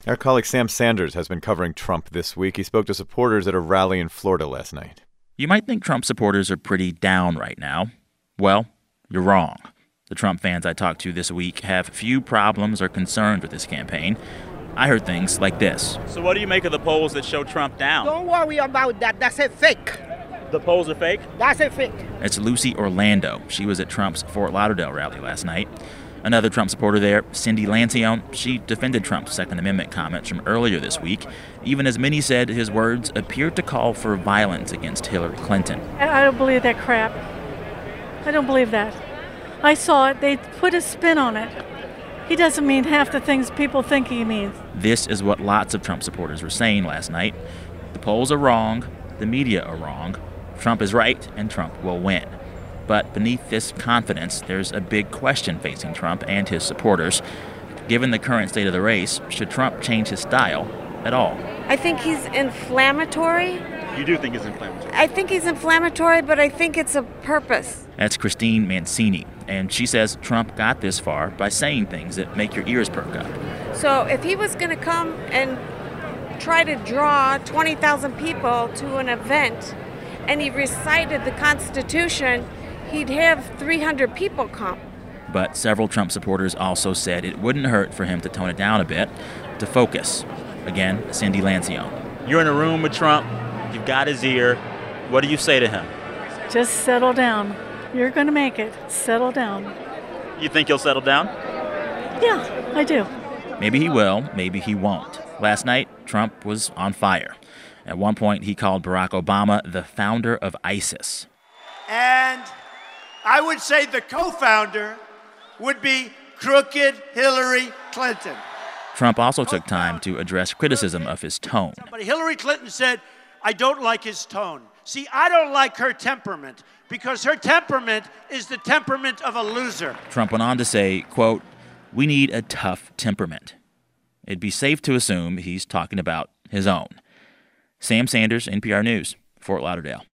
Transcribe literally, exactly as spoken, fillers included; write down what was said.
Our colleague Sam Sanders has been covering Trump this week. He spoke to supporters at a rally in Florida last night. You might think Trump supporters are pretty down right now. Well, you're wrong. The Trump fans I talked to this week have few problems or concerns with this campaign. I heard things like this. So what do you make of the polls that show Trump down? Don't worry about that. That's a fake. The polls are fake? That's a fake. It's Lucy Orlando. She was at Trump's Fort Lauderdale rally last night. Another Trump supporter there, Cindy Lancione, she defended Trump's Second Amendment comments from earlier this week, even as many said his words appeared to call for violence against Hillary Clinton. I don't believe that crap. I don't believe that. I saw it. They put a spin on it. He doesn't mean half the things people think he means. This is what lots of Trump supporters were saying last night. The polls are wrong. The media are wrong. Trump is right, and Trump will win. But beneath this confidence, there's a big question facing Trump and his supporters. Given the current state of the race, should Trump change his style at all? I think he's inflammatory. You do think he's inflammatory? I think he's inflammatory, but I think it's a purpose. That's Christine Mancini, and she says Trump got this far by saying things that make your ears perk up. So if he was going to come and try to draw twenty thousand people to an event, and he recited the Constitution, he'd have three hundred people come. But several Trump supporters also said it wouldn't hurt for him to tone it down a bit, to focus. Again, Cindy Lancione. You're in a room with Trump. You've got his ear. What do you say to him? Just settle down. You're going to make it. Settle down. You think he'll settle down? Yeah, I do. Maybe he will, maybe he won't. Last night, Trump was on fire. At one point, he called Barack Obama the founder of ISIS. And I would say the co-founder would be crooked Hillary Clinton. Trump also took time to address criticism of his tone. But Hillary Clinton said, I don't like his tone. See, I don't like her temperament because her temperament is the temperament of a loser. Trump went on to say, quote, we need a tough temperament. It'd be safe to assume he's talking about his own. Sam Sanders, N P R News, Fort Lauderdale.